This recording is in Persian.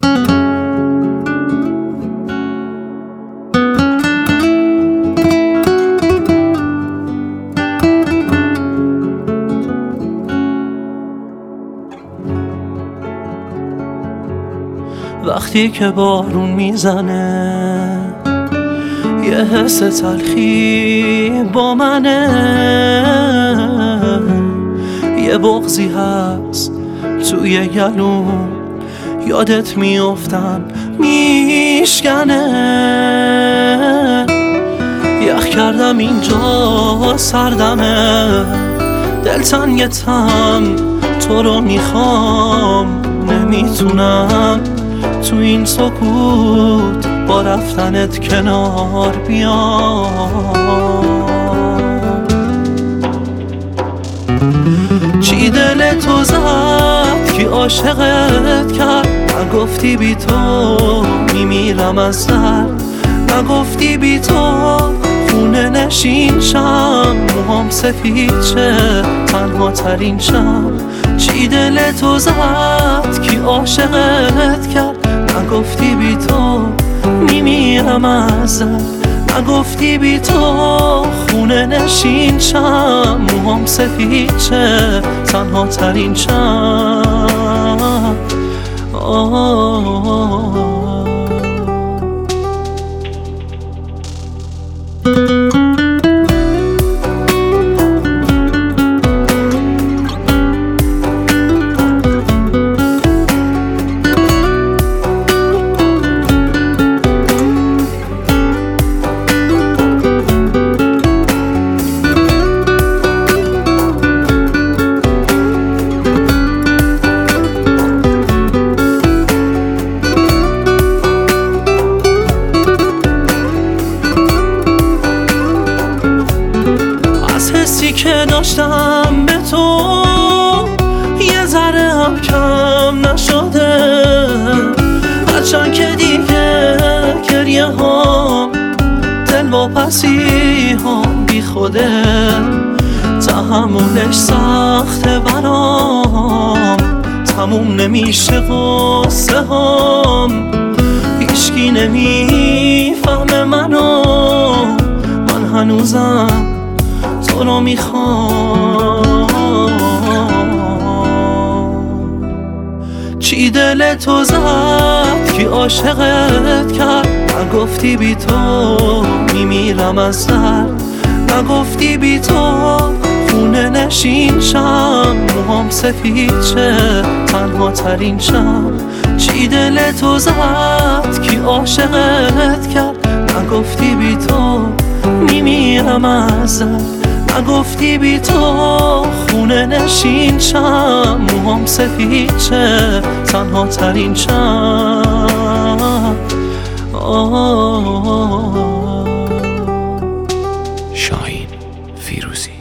وقتی که بارون میزنه یه حس تلخی با منه، یه بغضی هست توی گلوم یادت میافتم میشکنه. یخ کردم اینجا سردمه، دلتنگتم تو رو میخوام، نمیتونم تو این سکوت با رفتنت کنار بیام. چی دل تو زد که عاشقت کرد؟ نگفتی بی تو میمیرم از درد، نگفتی بی تو خونه نشین شم، موهام سفید شه تنها ترین شم. چی دل تو زد که عاشقت کرد؟ نگفتی بی تو میمیرم از درد، نگفتی بی تو خونه نشین شم، موهام سفید شه تنها ترین شم. حسی که داشتم به تو یه ذره هم کم نشده، هرچند که دیگه گریه هم دل واپسی هم بی خوده، تحملش سخته برام، تموم نمیشه قصه هم، هیچکی نمیفهمه منو، من هنوزم تو رو میخوام. چی دل تو زد که عاشقت کرد؟ نگفتی بی تو میمیرم از درد، نگفتی بی تو خونه نشین شم، موهام سفید شه تنها ترین شم. چی دل تو زد که عاشقت کرد؟ نگفتی بی تو میمیرم از درد، نگفتی بی تو خونه نشین شم، موهام سفید شه تنها ترین شم. شاهین فیروزی.